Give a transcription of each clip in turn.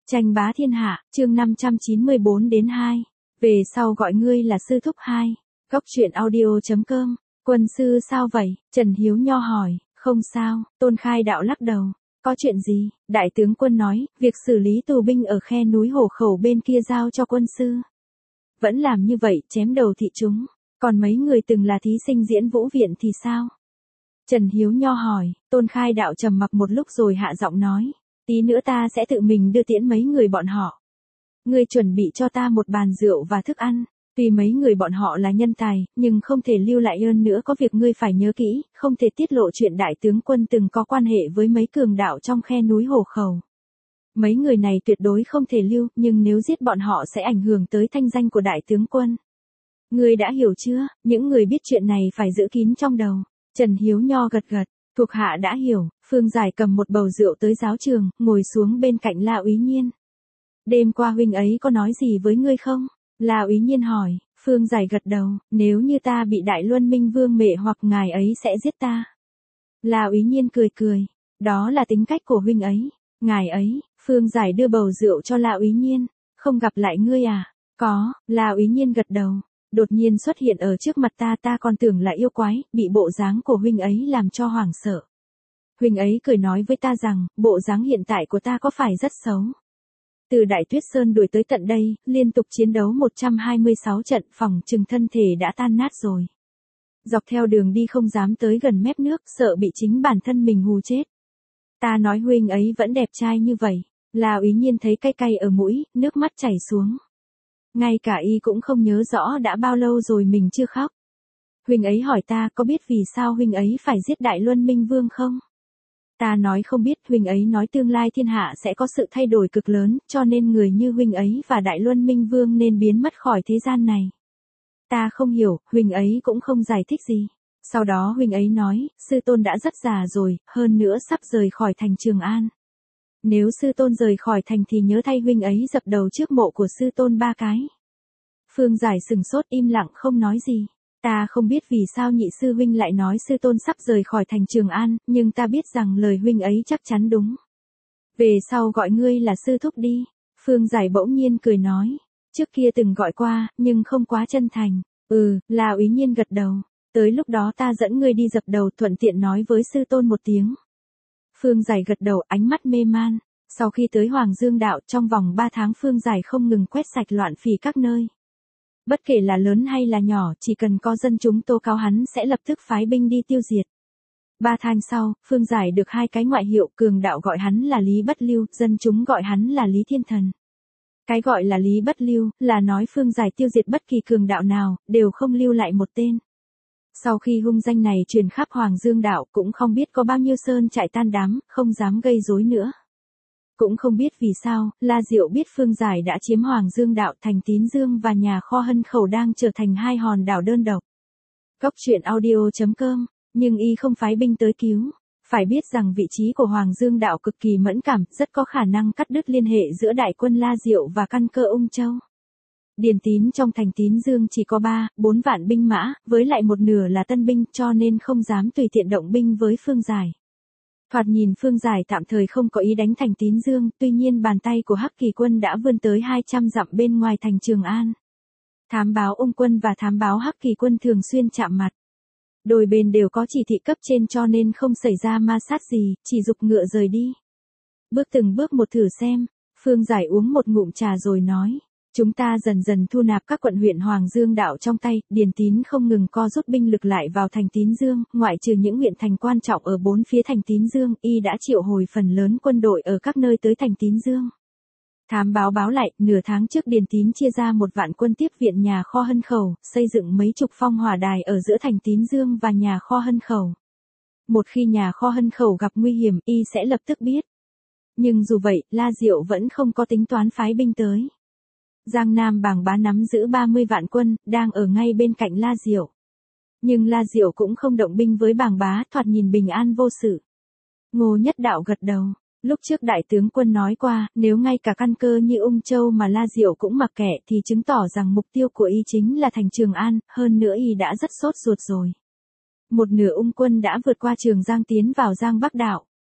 Tranh bá thiên hạ, chương 594-2. Về sau gọi ngươi là sư thúc 2. Góc truyện audio.com. Quân sư sao vậy? Trần Hiếu Nho hỏi. Không sao, Tôn Khai Đạo lắc đầu. Có chuyện gì? Đại tướng quân nói, việc xử lý tù binh ở khe núi Hổ Khẩu bên kia giao cho quân sư. Vẫn làm như vậy, chém đầu thị chúng. Còn mấy người từng là thí sinh diễn vũ viện thì sao? Trần Hiếu Nho hỏi. Tôn Khai Đạo trầm mặc một lúc rồi hạ giọng nói. Tí nữa ta sẽ tự mình đưa tiễn mấy người bọn họ. Ngươi chuẩn bị cho ta một bàn rượu và thức ăn. Tuy mấy người bọn họ là nhân tài, nhưng không thể lưu lại ơn nữa, có việc ngươi phải nhớ kỹ, không thể tiết lộ chuyện đại tướng quân từng có quan hệ với mấy cường đạo trong khe núi Hổ Khẩu. Mấy người này tuyệt đối không thể lưu, nhưng nếu giết bọn họ sẽ ảnh hưởng tới thanh danh của đại tướng quân. Ngươi đã hiểu chưa? Những người biết chuyện này phải giữ kín trong đầu. Trần Hiếu Nho gật gật. Thuộc hạ đã hiểu. Phương Giải cầm một bầu rượu tới giáo trường, ngồi xuống bên cạnh La Úy Nhiên. Đêm qua huynh ấy có nói gì với ngươi không? La Úy Nhiên hỏi. Phương Giải gật đầu. Nếu như ta bị Đại Luân Minh Vương mệ hoặc ngài ấy sẽ giết ta. La Úy Nhiên cười cười. Đó là tính cách của huynh ấy. Ngài ấy. Phương Giải đưa bầu rượu cho La Úy Nhiên. Không gặp lại ngươi à? Có. La Úy Nhiên gật đầu. Đột nhiên xuất hiện ở trước mặt ta còn tưởng là yêu quái, bị bộ dáng của huynh ấy làm cho hoảng sợ. Huynh ấy cười nói với ta rằng, bộ dáng hiện tại của ta có phải rất xấu. Từ Đại Tuyết Sơn đuổi tới tận đây, liên tục chiến đấu 126 trận, phòng chừng thân thể đã tan nát rồi. Dọc theo đường đi không dám tới gần mép nước, sợ bị chính bản thân mình hù chết. Ta nói huynh ấy vẫn đẹp trai như vậy. La Úy Nhiên thấy cay cay ở mũi, nước mắt chảy xuống. Ngay cả y cũng không nhớ rõ đã bao lâu rồi mình chưa khóc. Huynh ấy hỏi ta có biết vì sao huynh ấy phải giết Đại Luân Minh Vương không? Ta nói không biết. Huynh ấy nói tương lai thiên hạ sẽ có sự thay đổi cực lớn, cho nên người như huynh ấy và Đại Luân Minh Vương nên biến mất khỏi thế gian này. Ta không hiểu, huynh ấy cũng không giải thích gì. Sau đó huynh ấy nói, sư tôn đã rất già rồi, hơn nữa sắp rời khỏi thành Trường An. Nếu sư tôn rời khỏi thành thì nhớ thay huynh ấy dập đầu trước mộ của sư tôn 3 cái. Phương Giải sừng sốt im lặng không nói gì. Ta không biết vì sao nhị sư huynh lại nói sư tôn sắp rời khỏi thành Trường An, nhưng ta biết rằng lời huynh ấy chắc chắn đúng. Về sau gọi ngươi là sư thúc đi. Phương Giải bỗng nhiên cười nói. Trước kia từng gọi qua, nhưng không quá chân thành. La Úy Nhiên gật đầu. Tới lúc đó ta dẫn ngươi đi dập đầu, thuận tiện nói với sư tôn một tiếng. Phương Giải gật đầu, ánh mắt mê man. Sau khi tới Hoàng Dương Đạo, trong vòng 3 tháng Phương Giải không ngừng quét sạch loạn phỉ các nơi. Bất kể là lớn hay là nhỏ, chỉ cần có dân chúng tố cáo hắn sẽ lập tức phái binh đi tiêu diệt. 3 tháng sau, Phương Giải được 2 cái ngoại hiệu, cường đạo gọi hắn là Lý Bất Lưu, dân chúng gọi hắn là Lý Thiên Thần. Cái gọi là Lý Bất Lưu, là nói Phương Giải tiêu diệt bất kỳ cường đạo nào, đều không lưu lại một tên. Sau khi hung danh này truyền khắp Hoàng Dương Đạo, cũng không biết có bao nhiêu sơn trại tan đám, không dám gây rối nữa. Cũng không biết vì sao, La Diệu biết Phương Giải đã chiếm Hoàng Dương Đạo, thành Tín Dương và nhà kho Hân Khẩu đang trở thành 2 hòn đảo đơn độc. Góc truyện audio.com, nhưng y không phái binh tới cứu. Phải biết rằng vị trí của Hoàng Dương Đạo cực kỳ mẫn cảm, rất có khả năng cắt đứt liên hệ giữa đại quân La Diệu và căn cơ Ung Châu. Điền Tín trong thành Tín Dương chỉ có 3-4 vạn binh mã, với lại một nửa là tân binh, cho nên không dám tùy tiện động binh với Phương Giải. Thoạt nhìn Phương Giải tạm thời không có ý đánh thành Tín Dương, tuy nhiên bàn tay của Hắc Kỳ quân đã vươn tới 200 dặm bên ngoài thành Trường An. Thám báo Ung quân và thám báo Hắc Kỳ quân thường xuyên chạm mặt. Đôi bên đều có chỉ thị cấp trên cho nên không xảy ra ma sát gì, chỉ giục ngựa rời đi. Bước từng bước một thử xem. Phương Giải uống một ngụm trà rồi nói. Chúng ta dần dần thu nạp các quận huyện Hoàng Dương Đạo trong tay, Điền Tín không ngừng co rút binh lực lại vào thành Tín Dương, ngoại trừ những huyện thành quan trọng ở 4 phía thành Tín Dương, y đã triệu hồi phần lớn quân đội ở các nơi tới thành Tín Dương. Thám báo báo lại, nửa tháng trước Điền Tín chia ra 1 vạn quân tiếp viện nhà kho Hân Khẩu, xây dựng mấy chục phong hỏa đài ở giữa thành Tín Dương và nhà kho Hân Khẩu. Một khi nhà kho Hân Khẩu gặp nguy hiểm, y sẽ lập tức biết. Nhưng dù vậy, La Diệu vẫn không có tính toán phái binh tới. Giang Nam Bàng Bá nắm giữ 30 vạn quân, đang ở ngay bên cạnh La Diệu. Nhưng La Diệu cũng không động binh với Bàng Bá, thoạt nhìn bình an vô sự. Ngô Nhất Đạo gật đầu. Lúc trước đại tướng quân nói qua, nếu ngay cả căn cơ như Ung Châu mà La Diệu cũng mặc kệ thì chứng tỏ rằng mục tiêu của y chính là thành Trường An, hơn nữa y đã rất sốt ruột rồi. Một nửa Ung quân đã vượt qua Trường Giang tiến vào Giang Bắc Đạo.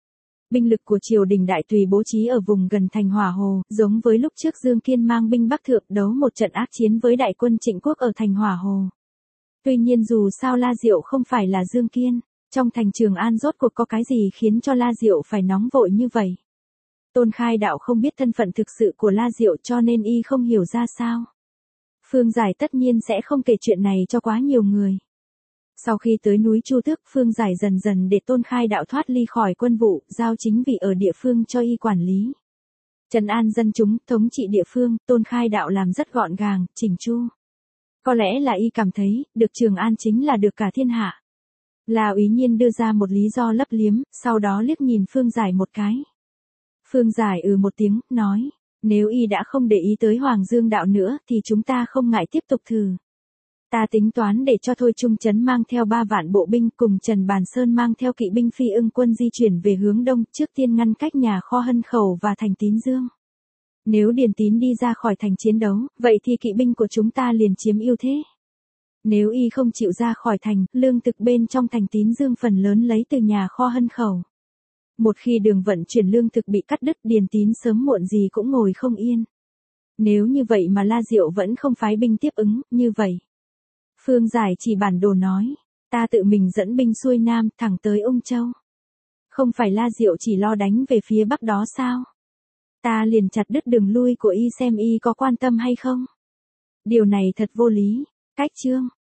Binh lực của triều đình đại tùy bố trí ở vùng gần thành Hỏa Hồ, giống với lúc trước Dương Kiên mang binh Bắc thượng đấu một trận ác chiến với đại quân Trịnh Quốc ở thành Hỏa Hồ. Tuy nhiên dù sao La Diệu không phải là Dương Kiên, trong thành Trường An rốt cuộc có cái gì khiến cho La Diệu phải nóng vội như vậy? Tôn Khai Đạo không biết thân phận thực sự của La Diệu cho nên y không hiểu ra sao. Phương Giải tất nhiên sẽ không kể chuyện này cho quá nhiều người. Sau khi tới núi Chu Tước, Phương Giải dần dần để Tôn Khai Đạo thoát ly khỏi quân vụ, giao chính vị ở địa phương cho y quản lý. Trấn an dân chúng, thống trị địa phương, Tôn Khai Đạo làm rất gọn gàng, chỉnh chu. Có lẽ là y cảm thấy, được Trường An chính là được cả thiên hạ. La Úy Nhiên đưa ra một lý do lấp liếm, sau đó liếc nhìn Phương Giải một cái. Phương Giải một tiếng, nói, nếu y đã không để ý tới Hoàng Dương Đạo nữa thì chúng ta không ngại tiếp tục thử. Ta tính toán để cho Thôi Trung Trấn mang theo 3 vạn bộ binh cùng Trần Bàn Sơn mang theo kỵ binh Phi Ưng quân di chuyển về hướng đông, trước tiên ngăn cách nhà kho Hân Khẩu và thành Tín Dương. Nếu Điền Tín đi ra khỏi thành chiến đấu, vậy thì kỵ binh của chúng ta liền chiếm ưu thế. Nếu y không chịu ra khỏi thành, lương thực bên trong thành Tín Dương phần lớn lấy từ nhà kho Hân Khẩu. Một khi đường vận chuyển lương thực bị cắt đứt, Điền Tín sớm muộn gì cũng ngồi không yên. Nếu như vậy mà La Diệu vẫn không phái binh tiếp ứng, như vậy. Phương Giải chỉ bản đồ nói, ta tự mình dẫn binh xuôi nam, thẳng tới Ung Châu. Không phải La Diệu chỉ lo đánh về phía bắc đó sao? Ta liền chặt đứt đường lui của y xem y có quan tâm hay không. Điều này thật vô lý. Cách chương